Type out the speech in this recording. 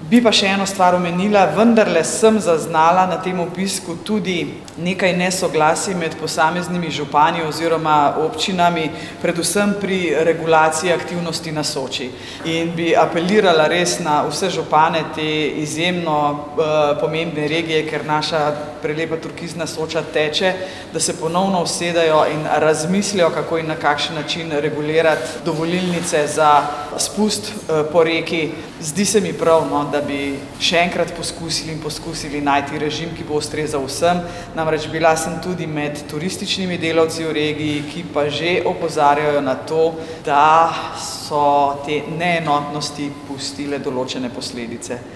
Bi pa še eno stvar omenila, vendarle sem zaznala na tem obisku tudi nekaj nesoglasij med posameznimi župani oziroma občinami, predvsem pri regulaciji aktivnosti na Soči. In bi apelirala res na vse župane te izjemno pomembne regije, ker naša prelepa turkizna Soča teče, da se ponovno usedajo in razmislijo, kako in na kakšen način regulirati dovolilnice za spust po reki. Zdi se mi prav, da bi še enkrat poskusili najti režim, ki bo ustrezal vsem. Namreč bila sem tudi med turističnimi delavci v regiji, ki pa že opozarjajo na to, da so te neenotnosti pustile določene posledice.